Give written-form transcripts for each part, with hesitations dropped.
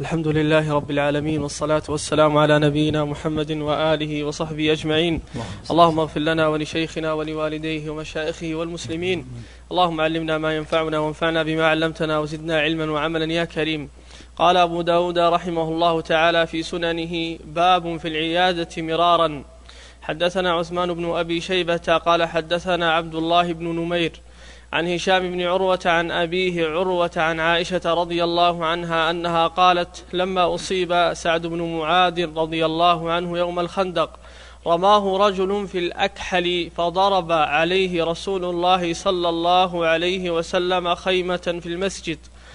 الحمد لله رب العالمين، والصلاة والسلام على نبينا محمد وآله وصحبه أجمعين. اللهم اغفر لنا ولشيخنا ولوالديه ومشائخه والمسلمين. اللهم علمنا ما ينفعنا وانفعنا بما علمتنا وزدنا علما وعملا يا كريم. قال أبو داود رحمه الله تعالى في سننه: باب في العيادة مرارا. حدثنا عثمان بن أبي شيبة قال حدثنا عبد الله بن نمير عن هشام بن عروة عن أبيه عروة عن عائشة رضي الله عنها أنها قالت: لما أصيب سعد بن معاذ رضي الله عنه يوم الخندق رماه رجل في الأكحل فضرب عليه رسول الله صلى الله عليه وسلم خيمة في المسجد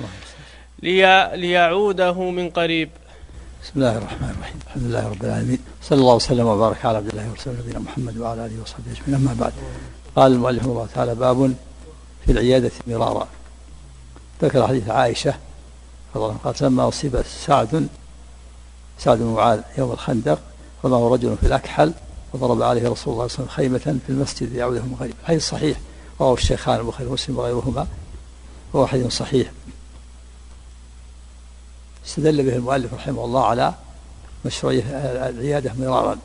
ليعوده من قريب. بسم الله الرحمن الرحيم. الحمد لله رب العالمين، صلى الله وسلم وبارك على عبد الله ورسوله نبينا محمد وعلى آله وصحبه أجمعين. أما بعد، قال المؤلف رحمه الله تعالى: باب في العيادة مرارا. ذكر حديث عائشة قالت: لما أصيب سعد بن معاذ يوم الخندق رماه رجل في الأكحل وضرب عليه رسول الله صلى الله عليه وسلم خيمة في المسجد ليعوده من قريب. الحديث صحيح، رواه الشيخان البخاري ومسلم وغيرهما، وهو حديث صحيح. استدل به المؤلف رحمه الله على مشروعية العيادة مرارا،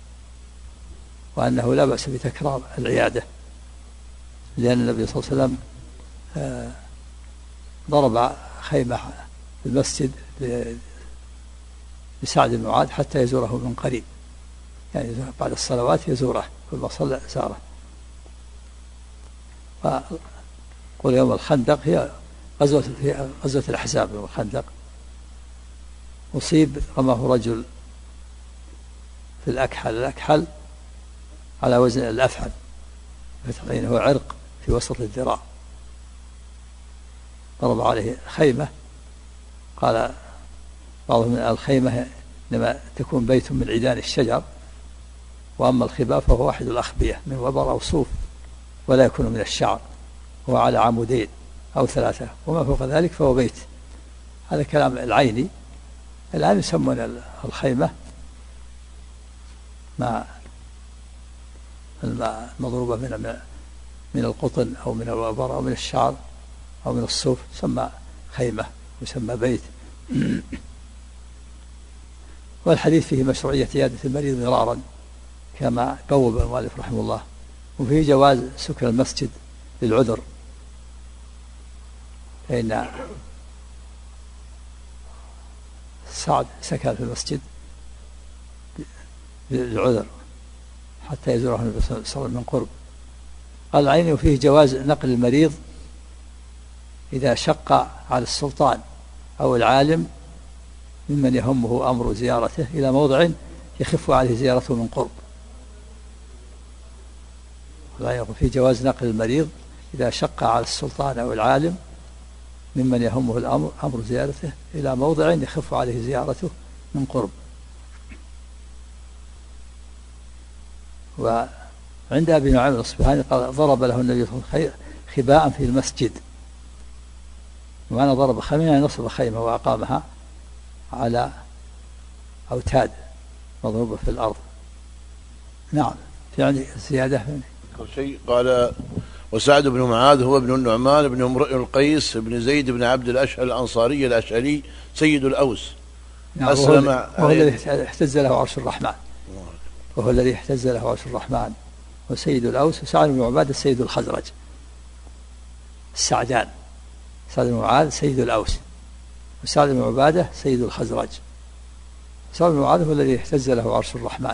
وأنه لا بأس بتكرار العيادة، لأن النبي صلى الله عليه وسلم ضرب خيمة في المسجد لسعد بن معاذ حتى يزوره من قريب، يعني بعد الصلوات يزوره، كل صلى زاره. وقل يوم الخندق هي غزوة الأحزاب. يوم الخندق أصيب رماه رجل في الأكحل على وزن الأفعل، هو عرق في وسط الذراع، ضرب عليه خيمة. قال بعضهم: الخيمة إنما تكون بيت من عيدان الشجر، وأما الخباء فهو واحد الأخبية من وبر أو صوف، ولا يكون من الشعر، هو على عمودين أو ثلاثة، وما فوق ذلك فهو بيت. هذا كلام العيني. الآن يسمون الخيمة مع المضروبة من القطن أو من الوبر أو من الشعر أو من الصوف، يسمى خيمة ويسمى بيت. والحديث فيه مشروعية عيادة المريض مرارا كما بوب المؤلف رحمه الله، وفيه جواز سكن المسجد للعذر، فإن سعد سكن في المسجد للعذر حتى يزوره النبي صلى الله عليه وسلم من قرب. قال العيني: وفيه جواز نقل المريض إذا شق على السلطان أو العالم ممن يهمه أمر زيارته إلى موضع يخف عليه زيارته من قرب. وفيه جواز نقل المريض إذا شق على السلطان أو العالم ممن يهمه أمر زيارته إلى موضع يخف عليه زيارته من قرب. وعند أبي نعيم الأصبهاني قال: ضرب له النبي صلى الله عليه وسلم خباء في المسجد. ومعنى ضرب خيمة يعني نصب خيمة وأقامها على أوتاد مضروبة في الأرض. نعم، في عندي زيادة شيء. قال: وسعد بن معاذ هو ابن النعمان بن امرئ القيس بن زيد بن عبد الأشهل الأنصاري الأشهلي سيد الأوس. نعم، وهو الذي اهتز له عرش الرحمن، وهو الذي اهتز له عرش الرحمن، وسيد الأوس. وسعد بن عبادة سيد الخزرج، السعدان. سعد بن معاذ سيد الأوس، وسعد بن عبادة سيد الخزرج. سعد بن معاذ هو الذي اهتز له عرش الرحمن،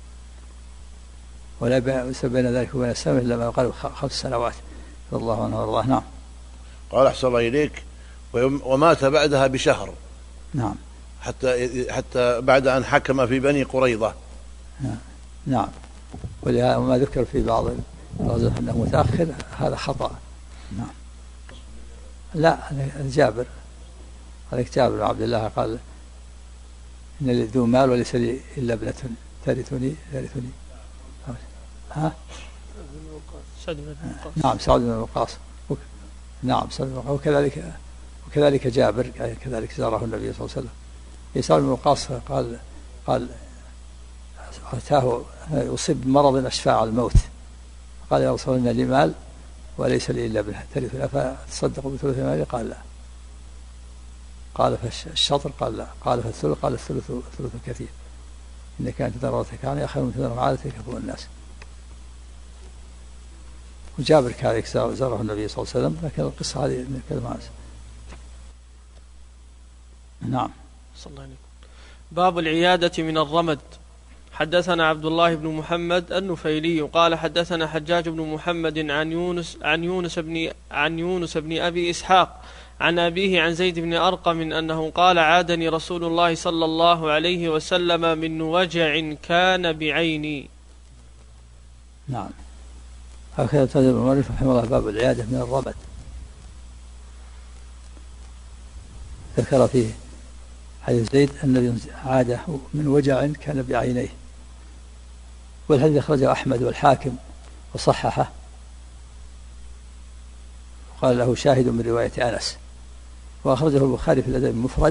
ولا بين ذلك وبين السماء إلا ما قال 5 سنوات، رضي الله عنه وارضاه. نعم. قال: أحسن الله إليك: ومات بعدها بشهر. نعم، حتى بعد أن حكم في بني قريظة. نعم. وما ذكر في بعض الرجل أنه متأخر هذا خطأ. نعم. لا، جابر بن عبد الله قال: إن لي ذو مال وليس لي إلا ابنة ترثني. ها؟ نعم، سعد بن وقاص. نعم، سعد بن وقاص. وكذلك جابر كذلك زاره النبي صلى الله عليه وسلم. سعد بن وقاص قال أتاه يصيب بمرض أشفاع الموت، قال: يا رسول الله، إن لي مال وليس لي إلا ابنة ترثني، فتصدقوا بثلث مالي؟ قال: لا. قال فالشطر قال لا، قال فالثلث قال الثلث كثير، إن كانت ضرورتك كان خير من تدر عادتك يكفو الناس. وجابر كذلك زاره النبي صلى الله عليه وسلم، لكن القصة هذه من كلمة. نعم. صلى الله عليه وسلم. باب العيادة من الرمد. حدثنا عبد الله بن محمد النفيلي قال حدثنا حجاج بن محمد عن يونس بن أبي إسحاق عن أبيه عن زيد بن أرقم أنه قال عادني رسول الله صلى الله عليه وسلم من وجع كان بعيني. نعم. هكذا تدر المؤلف رحمه الله باب العيادة من الرمد. ذكر فيه حديث زيد أن عاده من وجع كان بعينيه، والحديث أخرجه أحمد والحاكم وصححه، وقال له شاهد من رواية أنس، وأخرجه البخاري في الأدب المفرد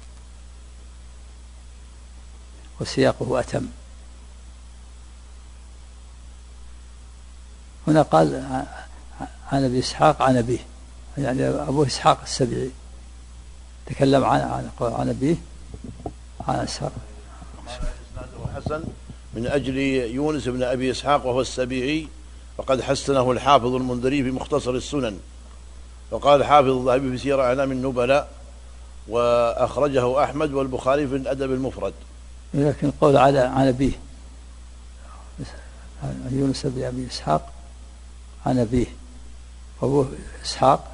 وسياقه أتم. هنا قال عن أبي إسحاق عن أبيه، يعني أبو إسحاق السبيعي تكلم عن أبيه عن إسحاق. حسن من أجل يونس بن أبي إسحاق وهو السبيعي، وقد حسنه الحافظ المنذري في مختصر السنن، وقال الحافظ الذهبي في سير أعلام النبلاء، وأخرجه أحمد والبخاري في الأدب المفرد. لكن قول عن أبيه يونس بن أبي إسحاق عن أبيه، أبو إسحاق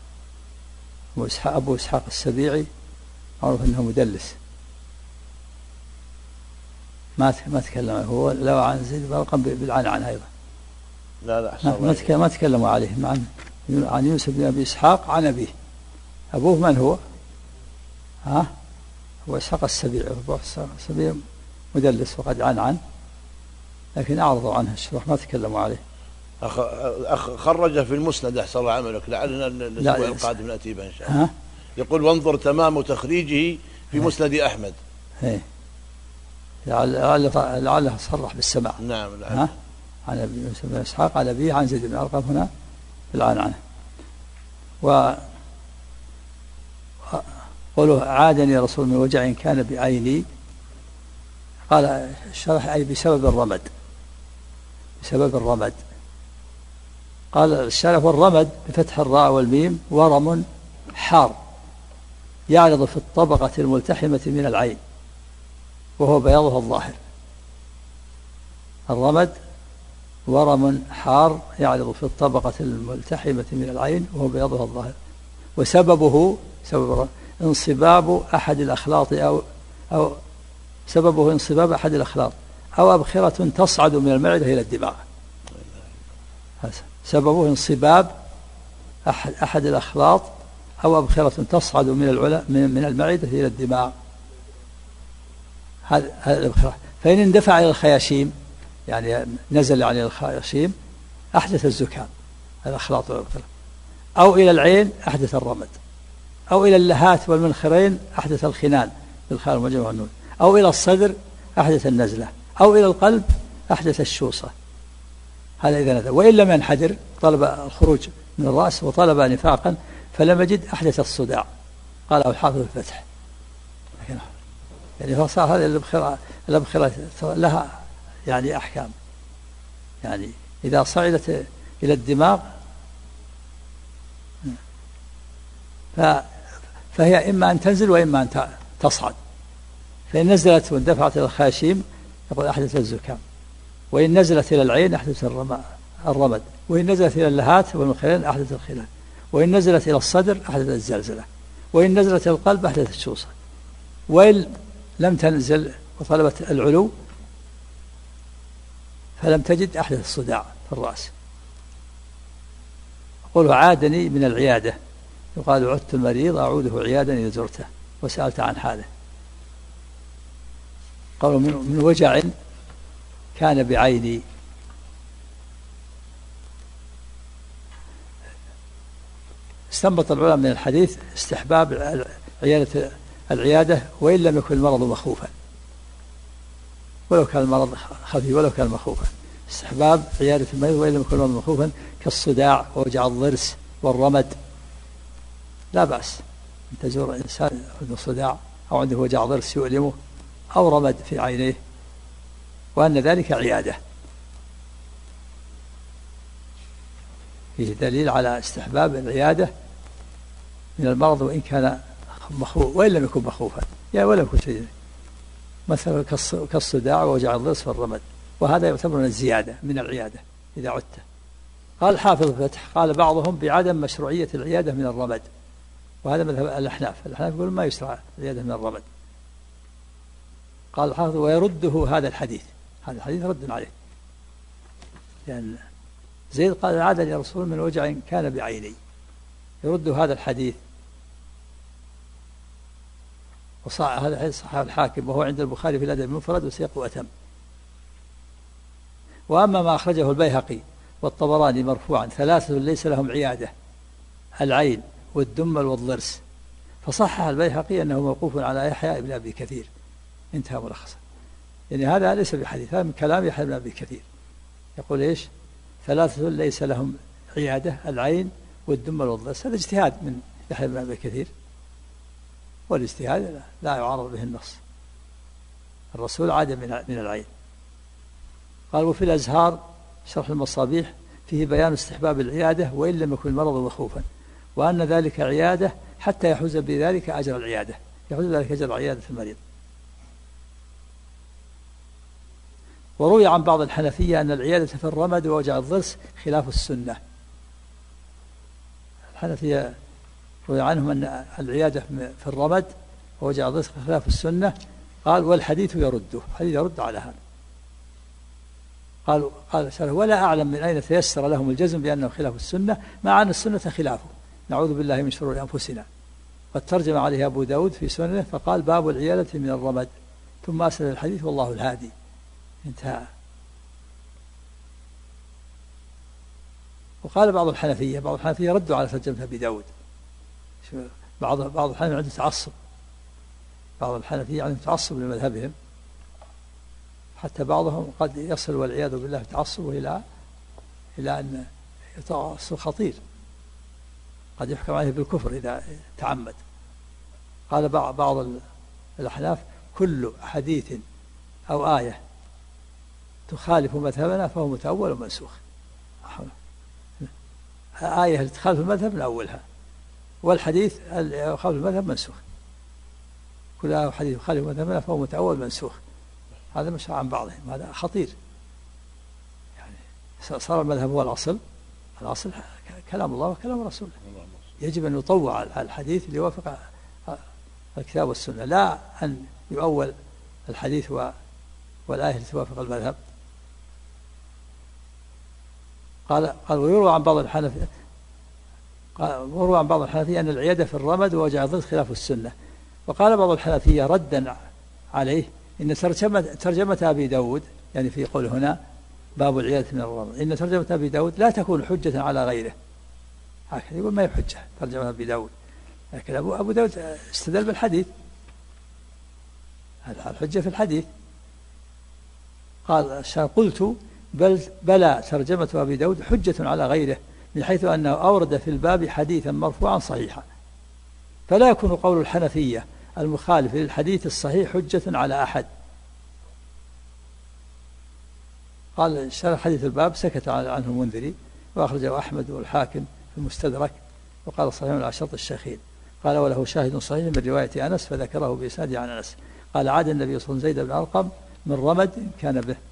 أبو إسحاق السبيعي معروف أنه مدلس، ما تكلم هو لو عن زيد بن أرقم بالعنعن أيضا. لا ما تكلموا عليه عن يونس بن أبي إسحاق عن أبيه. أبوه من هو؟ هو إسحاق السبيعي، أبو إسحاق السبيعي مدلس وقد عنعن، لكن أعرضوا عنه الشروح ما تكلموا عليه. خرج في المسند أحسن الله عملك، لعلنا الأسبوع القادم نأتي به إن شاء الله. يقول وانظر تمام تخريجه في مسند أحمد. لعله صرح بالسماع. نعم. عن أبي يونس بن إسحاق عن أبيه عن زيد بن أرقم هنا بالعنعنة. قوله عادني رسول من وجع كان بعيني، قال الشرح أي بسبب الرمد، بسبب الرمد. قال الشرح والرمد بفتح الراء والميم ورم حار يعرض في الطبقة الملتحمة من العين وهو بياضها الظاهر. الرمد ورم حار يعرض في الطبقة الملتحمة من العين وهو بياضها الظاهر، وسببه انصباب أحد الأخلاط أو سببه انصباب أحد الأخلاط أو أبخرة تصعد من المعدة إلى الدماغ. سببه انصباب أحد الأخلاط أو أبخرة تصعد من المعدة إلى الدماغ. هذا الأبخرة، فإن اندفع إلى الخياشيم يعني نزل عن الخياشيم أحدث الزكام الأخلاط والأبخرة، أو إلى العين أحدث الرمد، أو إلى اللهات والمنخرين أحدث الخنان بالخاء والمجموع والنون، أو إلى الصدر أحدث النزلة، أو إلى القلب أحدث الشوصة. هذا إذا نزل. وإن لم ينحدر طلب الخروج من الرأس وطلب نفاقا فلم يجد أحدث الصداع، قاله الحافظ الفتح. يعني فصار هذه الأبخرة لها يعني أحكام، يعني إذا صعدت إلى الدماغ فهي إما أن تنزل وإما أن تصعد. فإن نزلت واندفعت إلى الخاشيم يقول أحدث الزكام، وإن نزلت إلى العين أحدث الرمد، وإن نزلت إلى اللهات والمنخرين أحدث الخلال، وإن نزلت إلى الصدر أحدث الزلزلة، وإن نزلت إلى القلب أحدث الشوصة، وإن لم تنزل وطلبت العلو فلم تجد أحدث الصداع في الرأس. يقول عادني من العيادة، يقال عدت المريض أعوده عيادا إذا زرته وسألت عن حاله. قالوا من وجع كان بعيني. استنبط العلماء من الحديث استحباب العيادة وإن لم يكن المرض مخوفا، ولو كان المرض خفي ولو كان مخوفا. استحباب عيادة المريض وإن لم يكن المرض مخوفا كالصداع ووجع الضرس والرمد لا بأس، أن تزور إنسان عنده صداع أو عنده وجع ضرس يؤلمه أو رمد في عينيه، وأن ذلك عيادة. فيه دليل على استحباب العيادة من المرض وإن كان مخوف وإن لم يكن مخوفا، يعني ولم يكن شيء مثلا كالصداع ووجع الضرس والرمد، وهذا يعتبر من الزيادة من العيادة إذا عدت. قال الحافظ في الفتح قال بعضهم بعدم مشروعية العيادة من الرمد، وهذا مذهب الأحناف يقولون ما يشرع العيادة من الرمد. قال الحافظ ويرده هذا الحديث رد عليه، لأن زيد قال عادني رسول من وجع كان بعيني، يرد هذا الحديث. هذا الحديث صححه الحاكم وهو عند البخاري في الأدب المفرد وسياقه أتم. وأما ما أخرجه البيهقي والطبراني مرفوعا 3 ليس لهم عيادة: العين والدمل والضرس، فصحح البيهقي أنه موقوف على يحيى بن أبي كثير، انتهى ملخصا. يعني هذا ليس بحديث، هذا من كلام يحيى بن أبي كثير، يقول إيش؟ 3 ليس لهم عيادة: العين والدمل والضرس. هذا اجتهاد من يحيى بن أبي كثير، والاجتهاد لا يعارض به النص، الرسول عاد من العين. قال وفي الأزهار شرح المصابيح فيه بيان استحباب العيادة وإن لم يكن المرض مخوفا، وأن ذلك عيادة حتى يحوز بذلك أجر العيادة، يحوز ذلك أجر عيادة المريض. وروي عن بعض الحنفية أن العيادة في الرمد ووجع الضرس خلاف السنة. الحنفية روي عنهم أن العيادة في الرمد ووجع الضرس خلاف السنة. قال والحديث يرده، الحديث يرد على هذا. قال ولا أعلم من أين تيسر لهم الجزم بأنه خلاف السنة، مع أن السنة خلافه، نعوذ بالله من شرور أنفسنا. قد ترجم عليه أبو داود في سننه فقال باب العيادة من الرمد، ثم أسل الحديث والله الهادي، انتهى. وقال بعض الحنفية ردوا على ترجمة أبي داود. بعض الحنفية عنده تعصب، بعض الحنفية عنده تعصب لمذهبهم، حتى بعضهم قد يصل والعياذ بالله تعصبه إلى أن يتعصب خطير، قد يحكم عليه بالكفر إذا تعمد. قال بعض الأحناف كل حديث أو آية تخالف مذهبنا فهو متأول ومنسوخ. آية تخالف المذهب نأولها، والحديث يخالف المذهب منسوخ. كل حديث يخالف مذهبنا فهو متأول منسوخ. هذا مش عن بعضهم، هذا خطير. يعني صار المذهب هو الأصل كلام الله وكلام رسوله، يجب أن يطوع الحديث ليوافق الكتاب والسنة، لا أن يؤول الحديث والآية لتوافق المذهب. قال ويروى عن بعض الحنفية أن العيادة في الرمد ووجع الضرس خلاف السنة. وقال بعض الحنفية ردا عليه إن ترجمة أبي داود، يعني في قول هنا باب العيادة من الرمد، إن ترجمة أبي داود لا تكون حجة على غيره، هكذا يقول ما هي حجة ترجمة أبي داود، لكن أبو داود استدل بالحديث، الحجة في الحديث. قال قلت بلى ترجمة أبي داود حجة على غيره، من حيث أنه أورد في الباب حديثا مرفوعا صحيحا، فلا يكون قول الحنفية المخالف للحديث الصحيح حجة على أحد. قال شرح حديث الباب سكت عنه المنذري، وأخرجه أحمد والحاكم في المستدرك، وقال صحيح على شرط الشيخين. قال وله شاهد صحيح من رواية أنس فذكره بإسناد عن أنس. قال عاد النبي صلى الله عليه وسلم زيد بن أرقم من رمد كان به.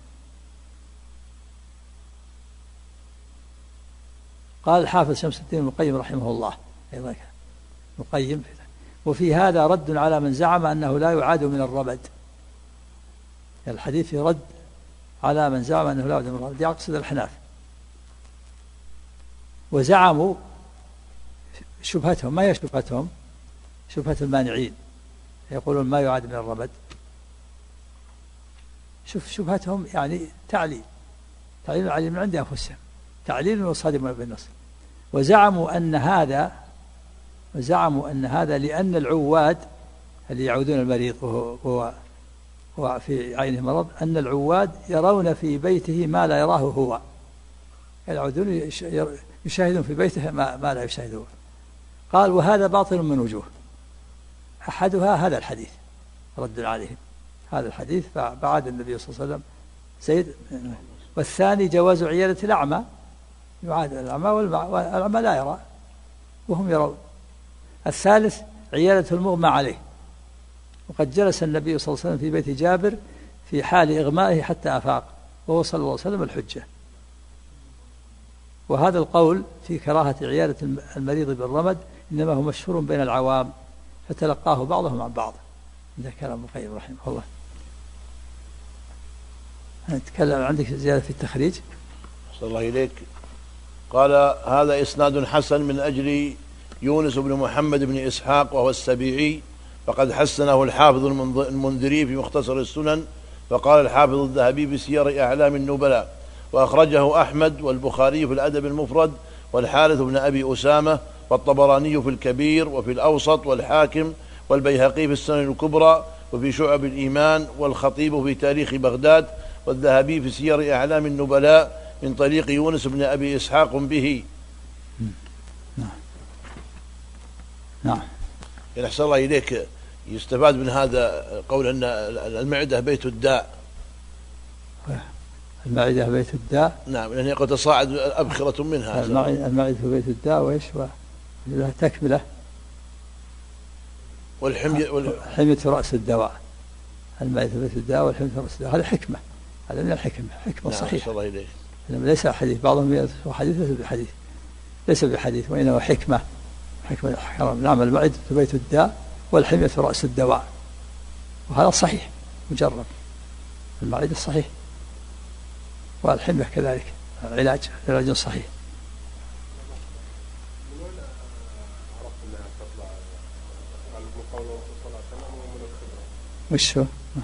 قال الحافظ شمس الدين المقيم رحمه الله أيضا مقيم، وفي هذا رد على من زعم أنه لا يعاد من الرمد. الحديث رد على من زعم أنه لا يعاد من الرمد، يقصد الحناف، وزعموا شبهتهم. ما هي شبهتهم؟ شبهة المانعين، يقولون ما يعاد من الرمد. شبهتهم يعني تعليل العلم من عند أنفسهم، تعليل وصادم بالنص. وزعموا أن هذا لأن العواد اللي يعودون المريض وهو في عينه مرض، أن العواد يرون في بيته ما لا يراه هو، يعودون يشاهدون في بيته ما لا يشاهده. قال وهذا باطل من وجوه، أحدها هذا الحديث رد عليهم، هذا الحديث فبعد النبي صلى الله عليه وسلم سيد. والثاني جواز عيادة الأعمى، يعاد الأعمى والأعمى لا يرى وهم يرون. الثالث عيادة المغمى عليه، وقد جلس النبي صلى الله عليه وسلم في بيت جابر في حال إغمائه حتى أفاق وهو صلى الله عليه وسلم الحجة. وهذا القول في كراهة عيادة المريض بالرمد إنما هو مشهور بين العوام فتلقاه بعضهم عن بعض. هذا كلام ابن القيم رحمه الله. نتكلم عندك زيادة في التخريج. صلى الله إليك. قال هذا إسناد حسن من أجل يونس بن محمد بن إسحاق وهو السبيعي، فقد حسنه الحافظ المنذري في مختصر السنن، فقال الحافظ الذهبي بسير أعلام النبلاء، وأخرجه أحمد والبخاري في الأدب المفرد والحارث بن أبي أسامة والطبراني في الكبير وفي الأوسط والحاكم والبيهقي في السنن الكبرى وفي شعب الإيمان والخطيب في تاريخ بغداد والذهبي في سير أعلام النبلاء من طريق يونس بن أبي إسحاق به. نعم. أحسن الله إليك. يستفاد من هذا قول أن المعدة بيت الداء. المعدة بيت الداء. نعم، لأن قد تصاعد أبخرة منها. المعدة بيت الداء، وإيش لها تكملة. والحمية رأس الدواء. المعدة بيت الداء والحمية رأس الدواء، هذا حكمة، هذا من الحكمة، حكمة صحيحة. نعم. ليس حديث، بعضهم يذكر حديث ليس بحديث وإنما حكمة. نعم، المعدة بيت الداء والحمية رأس الدواء، وهذا صحيح مجرب. المعدة صحيح والحمية كذلك علاج صحيح. وش هو؟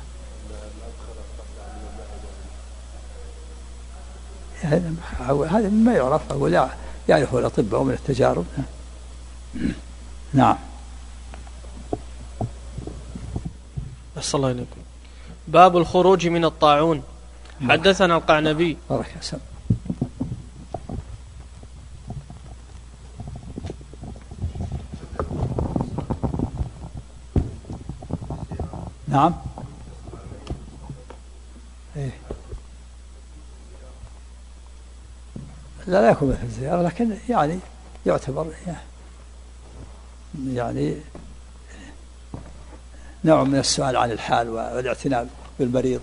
هذا ما يعرف أو لا يعرفه الأطباء من التجارب. نعم. أحسن الله إليكم. باب الخروج من الطاعون. حدثنا القعنبي. بارك الله. نعم. إيه. لا يكون مثل الزيارة، لكن يعني يعتبر يعني نوع من السؤال عن الحال والاعتناء بالمريض،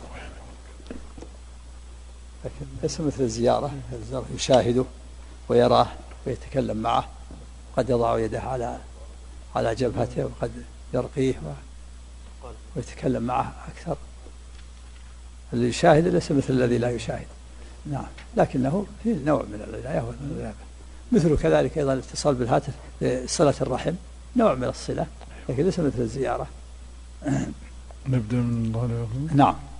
لكن ليس مثل الزيارة. الزيارة يشاهده ويراه ويتكلم معه، قد يضع يده على جبهته وقد يرقيه ويتكلم معه أكثر. اللي يشاهد ليس مثل الذي لا يشاهد. نعم، لكنه فيه نوع من العناية والرغبة. مثل كذلك أيضا الاتصال بالهاتف لصلة الرحم، نوع من الصلة، لكن ليس مثل الزيارة. نبدأ من الله. نعم.